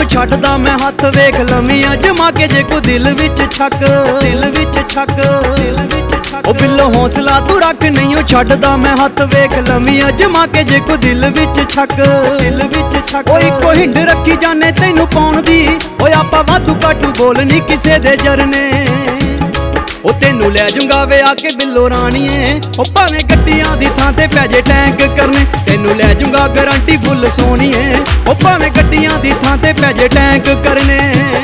ਤੈਨੂੰ ਛੱਡਦਾ ਮੈਂ ਹੱਥ ਵੇਖ ਲਵੀਂ ਅਜਮਾ ਕੇ ਜੇ ਕੋਈ ਦਿਲ ਵਿੱਚ ਛੱਕ ਦਿਲ ਵਿੱਚ ਛੱਕ ਦਿਲ ਵਿੱਚ ਛੱਕ ਉਹ ਬਿੱਲੋ ਹੌਸਲਾ ਤੂੰ ਰੱਖ ਨਹੀਂ ਉਹ ਛੱਡਦਾ ਮੈਂ ਹੱਥ ਵੇਖ ਲਵੀਂ ਅਜਮਾ ਕੇ ਜੇ ਕੋਈ ਦਿਲ ਵਿੱਚ ਛੱਕ ਦਿਲ ਵਿੱਚ ਛੱਕ ਓ ਇੱਕੋ ਹਿੰਡ ਰੱਖੀ ਜਾਣੇ ਤੈਨੂੰ ਪਾਉਣ ਦੀ ਓਏ ਆਪਾਂ ਵਾਧੂ ਘਾਟੂ ਬੋਲ ਨਹੀਂ ਕਿਸੇ ਦੇ ਜਰਨੇ ਉਹ ਤੈਨੂੰ ਲੈ ਜੂੰਗਾ ਵੇ ਆ ਕੇ ਬਿੱਲੋ ਰਾਣੀਏ ਉਹ ਭਾਵੇਂ ਗੱਡੀਆਂ ਦੀ ਥਾਂ ਤੇ ਪੈ ਜੇ ਟੈਂਕ ਕਰਨੇ ਤੈਨੂੰ ਲੈ ਜੂੰਗਾ ਗਾਰੰਟੀ ਫੁੱਲ ਸੋਹਣੀਏ ਉਹ ਭਾਵੇਂ ਗੱਡੀਆਂ ਦੀ ਥਾਂ ਤੇ ਪੈ ਜੇ ਟੈਂਕ ਕਰਨੇ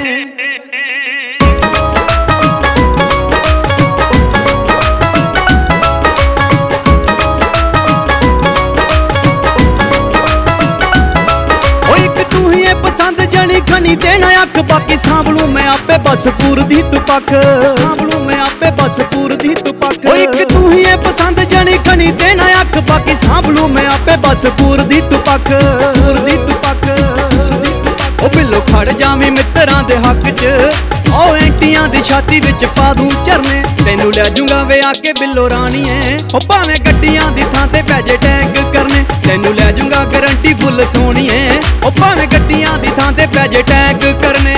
ਪਸੰਦ ਜਣੀ ਖਣੀ ਤੇ ਨਾ ਅੱਖ ਬਾਕੀ ਸਾਂਭਲੂ ਮੈਂ ਆਪੇ ਬਸ ਪੂਰਦੀ ਤੂੰ ਪੱਖ ਸਾਂਭਲੂ ਮੈਂ ਆਪੇ ਬਸ ਪੂਰਦੀ ਤੂੰ ਪੱਖ ਓ ਇੱਕ ਤੂੰ ਹੀ ਏ ਪਸੰਦ ਜਣੀ ਖਣੀ ਤੇ ਨਾ ਅੱਖ ਬਾਕੀ ਸਾਂਭਲੂ ਮੈਂ ਆਪੇ ਬਸ ਪੂਰਦੀ ਤੂੰ ਪੱਖ ਪੂਰਦੀ ਤੂੰ ਪੱਖ ਓ ਬਿੱਲੋ ਖੜ ਜਾਵੀਂ ਮਿੱਤਰਾਂ ਦੇ ਹੱਕ 'ਚ ਓ ਐਂਟੀਆਂ ਦੀ ਛਾਤੀ ਵਿੱਚ ਪਾ ਦੂੰ ਝਰਨੇ ਤੈਨੂੰ ਲੈ ਜੂੰਗਾ ਵੇ ਆ ਕੇ ਬਿੱਲੋ ਰਾਣੀਏ ਓ ਭਾਵੇਂ ਗੱਡੀਆਂ ਦੀ ਥਾਂ ਤੇ ਪੈ ਜੇ ਟੈਂਕ ਕਰਨੇ ਤੈਨੂੰ ਲੈ ਜੂੰਗਾ ਗਾਰੰਟੀ ਫੁੱਲ ਸੋਹਣੀਏ ਓ ਭਾਵੇਂ ਗੱਡੀਆਂ ਦੀ ਥਾਂ ਤੇ ਪੈ ਜੇ ਟੈਂਕ ਕਰਨੇ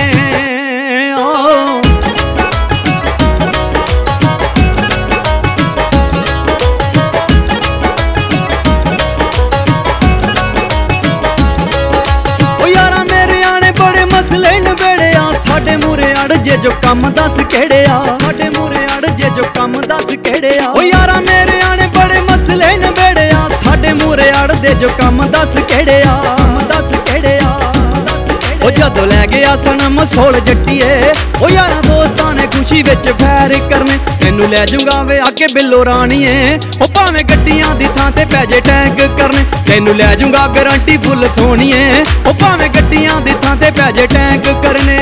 ਓ ਯਾਰਾਂ ਮੇਰੇ ਆਣੇ ਬੜੇ ਮਸਲੇ ਨਵੇੜਿਆ ਸਾਡੇ ਮੂਰੇ ਅੜ ਜੇ ਜੋ ਕੰਮ ਦੱਸ ਕਿਹੜੇ ਆ ਸਾਡੇ ਮੂਰੇ ਅੜ ਜੇ ਜੋ ਕੰਮ ਦੱਸ ਕਿਹੜੇ ਆ ਓ ਯਾਰਾਂ ਮੇਰੇ ਆਣੇ ਬੜੇ ਮਸਲੇ ਨਵੇੜਿਆ ਸਾਡੇ ਮੂਰੇ ਅੜ ਦੇ ਜੋ ਕੰਮ ਦੱਸ ਕਿਹੜੇ ਆ ਦੱਸ ਕਿਹੜੇ ਆ ਓ ਜਦੋਂ ਲੈ ਗਿਆ ਸਨਮ ਸੋਲ ਜੱਟੀਏ ਓ ਯਾਰਾਂ ਦੋਸਤਾਂ ਨੇ ਖੁਸ਼ੀ ਵਿੱਚ ਫੈਰ ਕਰਨੇ ਤੈਨੂੰ ਲੈ ਜੂੰਗਾ ਵੇ ਆ ਕੇ ਬਿੱਲੋ ਰਾਣੀਏ ਓ ਭਾਵੇਂ ਗੱਡੀਆਂ ਦੀ ਥਾਂ ਤੇ ਪੈ ਜੇ ਟੈਂਕ ਕਰਨੇ ਤੈਨੂੰ ਲੈ ਜੂੰਗਾ ਗਾਰੰਟੀ ਫੁੱਲ ਸੋਹਣੀਏ ਓ ਭਾਵੇਂ ਗੱਡੀਆਂ ਦੀ ਥਾਂ ਤੇ ਪੈ ਜੇ ਟੈਂਕ ਕਰਨੇ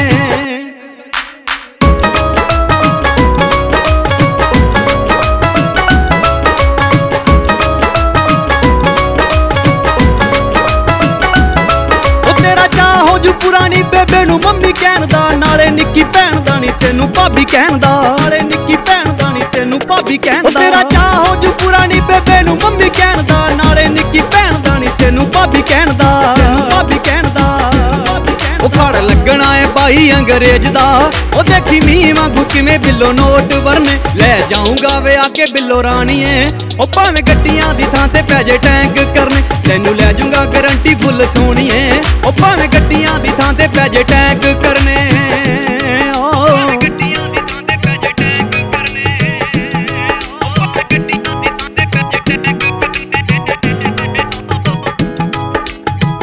ਪੁਰਾਣੀ ਬੇਬੇ ਨੂੰ ਮੰਮੀ ਕਹਿਣ ਦਾ ਨਾਲੇ ਨਿੱਕੀ ਭੈਣ ਦਾ ਨੀ ਤੈਨੂੰ ਭਾਬੀ ਕਹਿਣ ਦਾ ਨਾਲੇ ਨਿੱਕੀ ਭੈਣ ਦਾ ਨੀ ਤੈਨੂੰ ਭਾਬੀ ਕਹਿਣ ਦਾ ਤੇਰਾ ਚਾਹ ਹੋ ਜੂ ਪੁਰਾਣੀ ਬੇਬੇ ਨੂੰ ਮੰਮੀ ਕਹਿਣ ਦਾ ਨਾਲੇ ਨਿੱਕੀ ਭੈਣ ਦਾ ਨੀ ਤੈਨੂੰ ਭਾਬੀ ਕਹਿਣ ਦਾ ਤੈਨੂੰ ਭਾਬੀ ਕਹਿਣ ਦਾ ਉਹ ਖੜ ਲੱਗਣਾ ਏ ਬਾਈ ਅੰਗਰੇਜ਼ ਦਾ ਉਹ ਦੇਖੀ ਮੀਂਹ ਵਾਂਗੂ ਕਿਵੇਂ ਬਿੱਲੋ ਨੋਟ ਵਰਨੇ ਲੈ ਜਾਊਂਗਾ ਵੇ ਆ ਕੇ ਬਿੱਲੋ ਰਾਣੀਏ ਉਹ ਭਾਵੇਂ ਗੱਡੀਆਂ ਦੀ ਥਾਂ ਤੇ ਪੈ ਜੇ ਟੈਂਕ ਕਰਨੇ ਤੈਨੂੰ ਲੈ ਜੂੰਗਾ ਗਾਰੰਟੀ ਫੁੱਲ ਸੋਹਣੀਏ ਉਹ ਭਾਵੇਂ ਗੱਡੀਆਂ ਦੀ ਥਾਂ ਤੇ ਪੈ ਜੇ ਟੈਂਕ ਕਰਨੇ